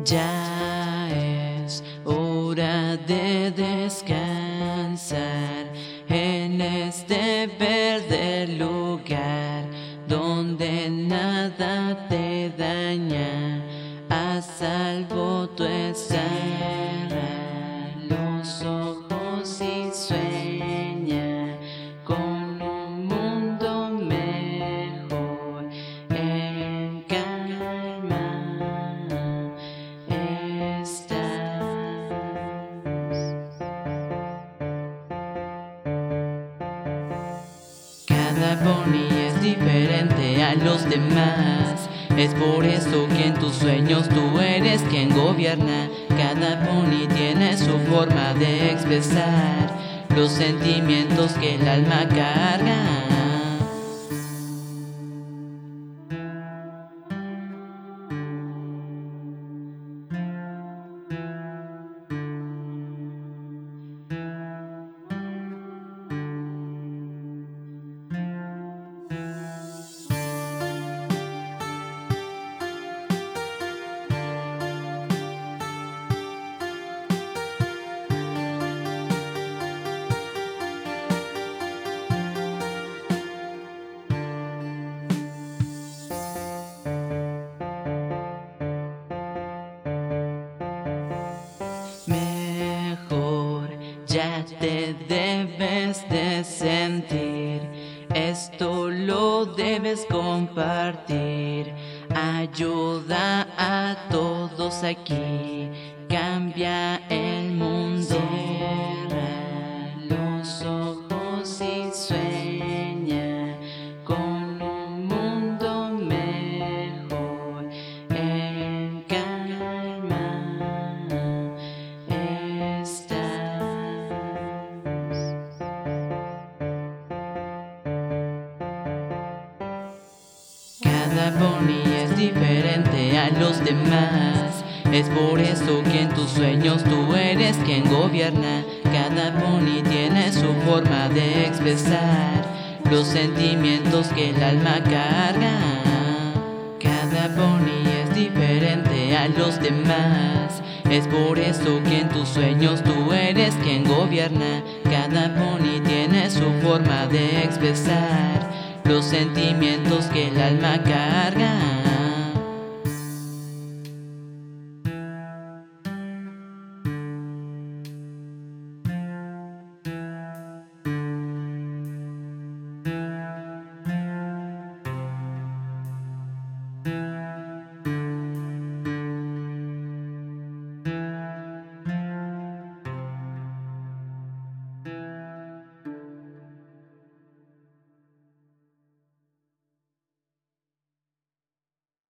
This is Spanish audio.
Ya es hora de descansar en este verde lugar donde nada te daña, a salvo tu estar. Los ojos y sueña con un mundo mejor, en calma estás. Cada pony es diferente a los demás. Es por eso que en tus sueños tú eres quien gobierna. Cada pony tiene su forma de expresar los sentimientos que el alma carga. Mejor ya te debes de sentir, esto lo debes compartir. Ayuda a todos aquí, cambia el mundo. Cierra los ojos y sueña con un mundo mejor, en calma estás. Cada pony es diferente a los demás. Es por eso que en tus sueños tú eres quien gobierna. Cada pony tiene su forma de expresar los sentimientos que el alma carga. Cada pony es diferente a los demás. Es por eso que en tus sueños tú eres quien gobierna. Cada pony tiene su forma de expresar los sentimientos que el alma carga.